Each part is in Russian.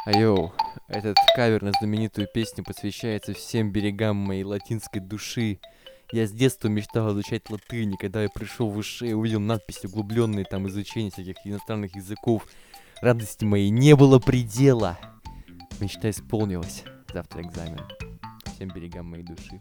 Йоу, этот кавер на знаменитую песню посвящается всем берегам моей латинской души. Я с детства мечтал изучать латынь, и когда я пришел в ВШ и увидел надписи, углубленные там изучение всяких иностранных языков, радости моей не было предела. Мечта исполнилась. Завтра экзамен. Всем берегам моей души.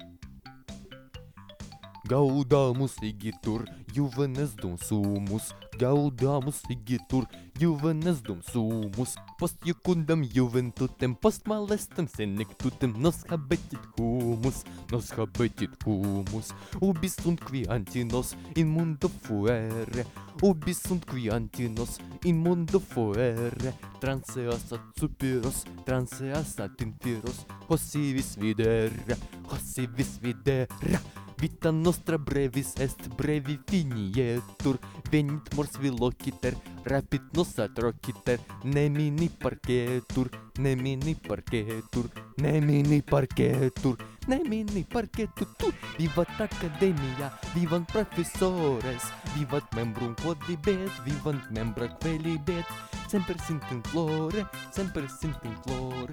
Gaudamus igitur, juvenes dum sumus. Gaudamus igitur, juvenes dum sumus. Post iucundam juventutem, post malestem senectutem, nos habetit humus, nos habetit humus. Ubi sunt qui antinos in mundo fuere, ubi sunt qui antinos in mundo fuere. Transeas ad superos, transeas ad inferos, possivis videre, possivis videre. Vita nostra brevis est, brevi finietur. Venit mors velociter, rapid nos atrociter. Nemini parcetur, nemini parcetur, nemini parcetur, nemini parcetur. Vivat academia, vivant professores, vivat membrum quodlibet, vivant membra quelibet. Semper sint in flore, semper sint in flore.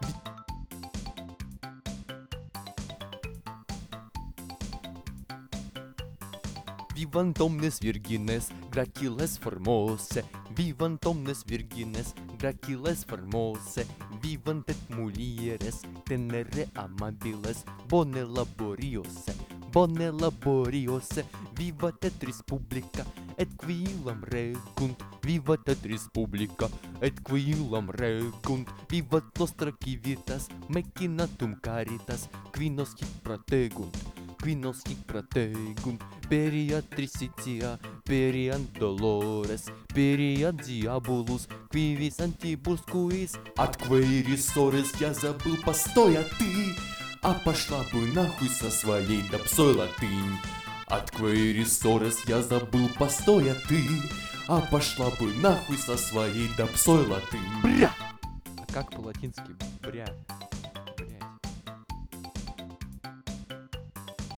Vivant omnes virgines, graciles formose. Vivant omnes virgines, graciles formose. Vivant et mulieres, tenere amabiles, bone laboriose, bone laboriose. Vivat et respublica, et qui illam regunt. Vivat et respublica, et qui illam regunt. Vivat nostra civitas, mechinatum caritas, qui nos hic protegunt. Qui nos hic protegunt, periat tricitia, periant dolores, periat diabolus, qui vis antibus quis, atque risores, я забыл, постой, а ты, а пошла бы нахуй со своей допсой латынь. Atque risores, я забыл, постой, а ты, а пошла бы нахуй со своей допсой латынь. Бря! А как по-латински бря?